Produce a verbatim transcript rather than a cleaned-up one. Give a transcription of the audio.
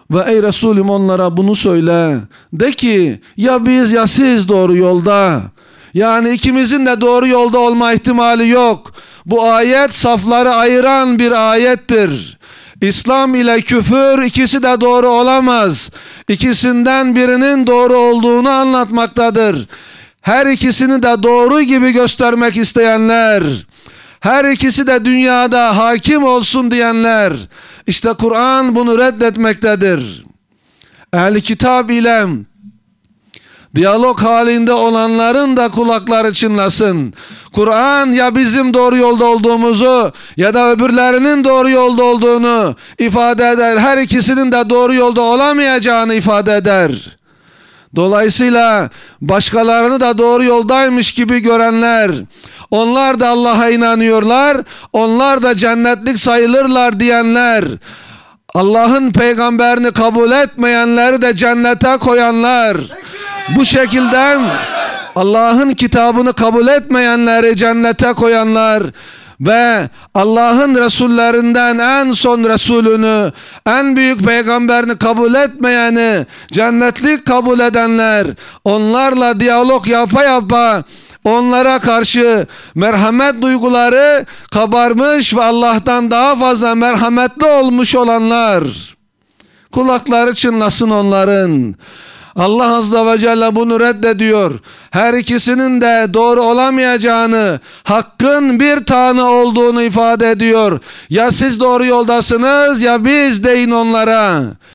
Ve ey Resulüm onlara bunu söyle. De ki ya biz ya siz doğru yolda. Yani ikimizin de doğru yolda olma ihtimali yok. Bu ayet safları ayıran bir ayettir. İslam ile küfür ikisi de doğru olamaz. İkisinden birinin doğru olduğunu anlatmaktadır. Her ikisini de doğru gibi göstermek isteyenler, her ikisi de dünyada hakim olsun diyenler, işte Kur'an bunu reddetmektedir. Ehl-i kitap ile diyalog halinde olanların da kulakları çınlasın. Kur'an ya bizim doğru yolda olduğumuzu ya da öbürlerinin doğru yolda olduğunu ifade eder. Her ikisinin de doğru yolda olamayacağını ifade eder. Dolayısıyla başkalarını da doğru yoldaymış gibi görenler, onlar da Allah'a inanıyorlar, onlar da cennetlik sayılırlar diyenler, Allah'ın peygamberini kabul etmeyenleri de cennete koyanlar, bu şekilde Allah'ın kitabını kabul etmeyenleri cennete koyanlar ve Allah'ın Resullerinden en son Resulünü, en büyük peygamberini kabul etmeyeni cennetlik kabul edenler, onlarla diyalog yapa yapa onlara karşı merhamet duyguları kabarmış ve Allah'tan daha fazla merhametli olmuş olanlar, kulakları çınlasın onların. Allah Azze ve Celle bunu reddediyor. Her ikisinin de doğru olamayacağını, hakkın bir tane olduğunu ifade ediyor. Ya siz doğru yoldasınız ya biz deyin onlara.